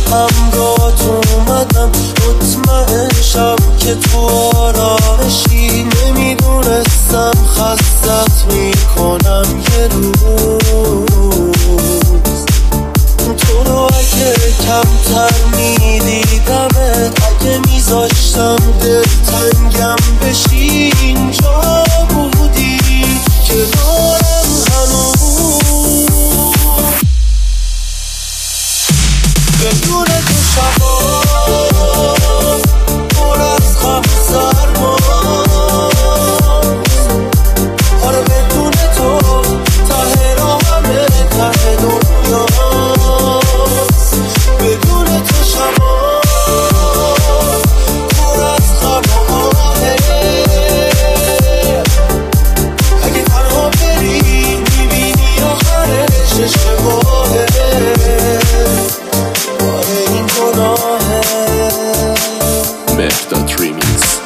همراهت اومدم، مطمئن شم که تو آرامشی. نمیدونستم خستت میکنم یه روز. تو رو اگه کمتر میدیدمت، اگه میذاشتم دلتنگم بشی، اینجا بودی کنارم هنوز. بدون تو شبا پر از غم سرما، آره بدون تو ته راهمه ته دنیا. بدون تو شبا پر از غم و آهه، اگه تنها بری میبینی آخرش اشتباهه. آره این گناهه. مهرداد ریمیکس.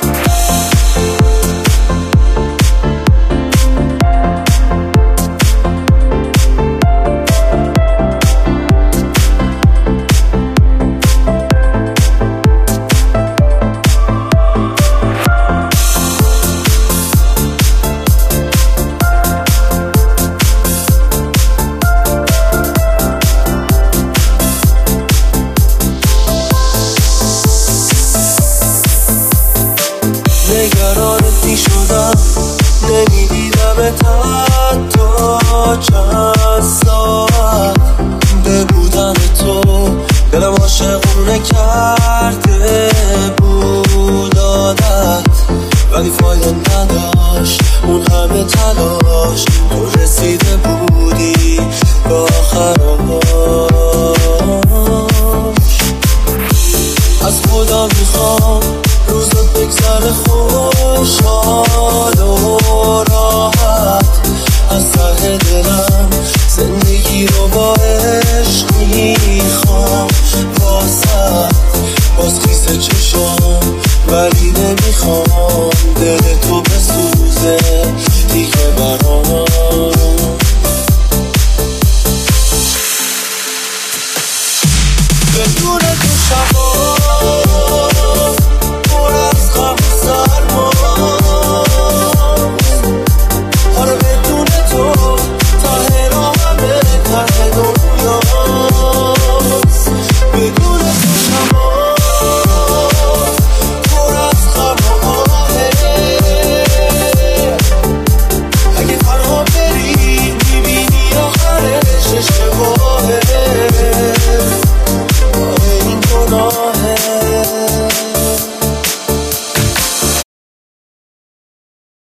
نگرانت می شدم، نمیدیدمت حتی چند ساعت. به بودن تو دلم عاشقونه کرده بود عادت، ولی فایده نداشت اون همه تلاش. تو رسیده بودی به آخراش. از خدا میخوام روزت بگذره خوشحال و راحت. از ته دلم زندگی رو با عشق میخوام واسه. باز خیسه چشام ولی نمیخوام دل تو بسوزه دیگه برام. بدون تو شبا